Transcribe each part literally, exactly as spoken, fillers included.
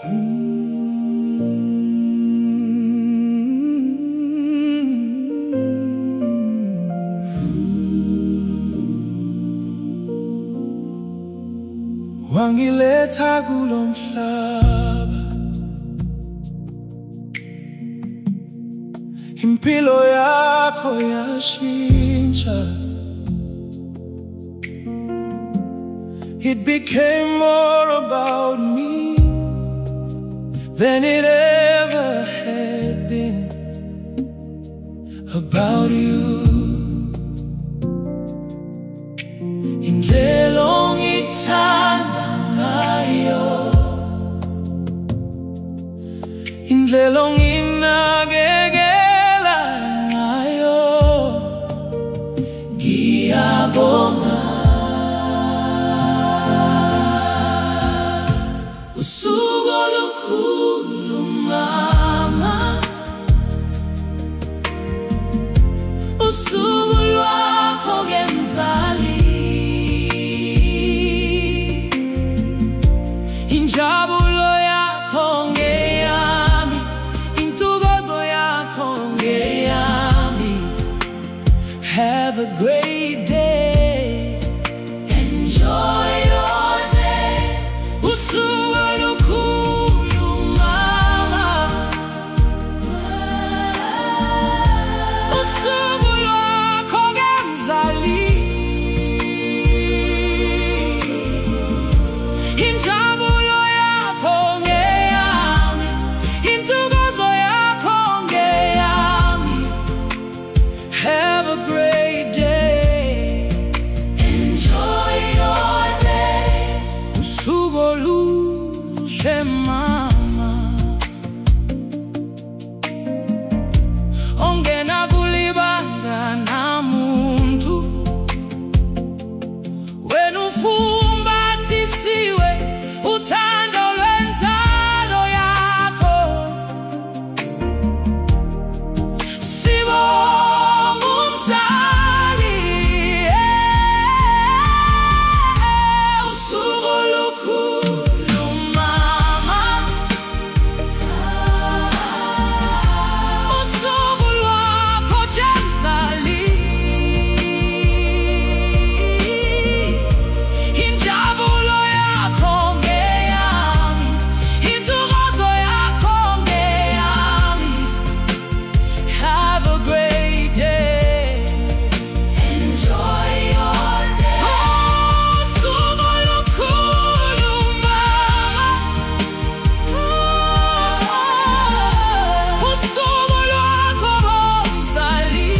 Wangiletha kulo mhlaba, impilo yakho yashintsha. It became more about me than it ever had been about you. Indlela ngithanda ngayo, indlela nginakekela ngayo, ngiyabonga. Usuku olukhulu mama, usuku lwakho ngenzali, injabulo yakho ngeyami, intokozo yakho ngeyami. Have a great day, enjoy your day. Usuku olukhulu mama, usuku lwakho ngenzali, injabulo yakho ngeyami, intokozo yakho ngeyami. Have a great day, enjoy your day. Usuku oluhle mama, ongena kulibanga namuntu, wena ufumbathisiwe uthando lwenzalo yakho. Sibonga umdali, eh, usuku olukhulu mama, usuku lwakho ngenzali, injabulo yakho ngeyami, intokozo yakho ngeyami. Have a great day, enjoy your day. Usuku olukhulu mama, usuku lwakho ngenzali,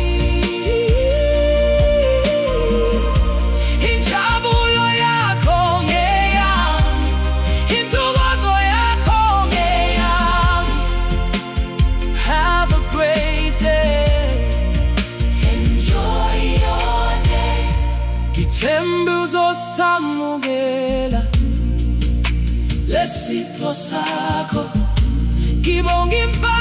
injabulo yakho ngeyami, intokozo yakho ngeyami. Have a great day, enjoy your day. Ngithemba uzosamukela lesipho sakho, ngibonga impilo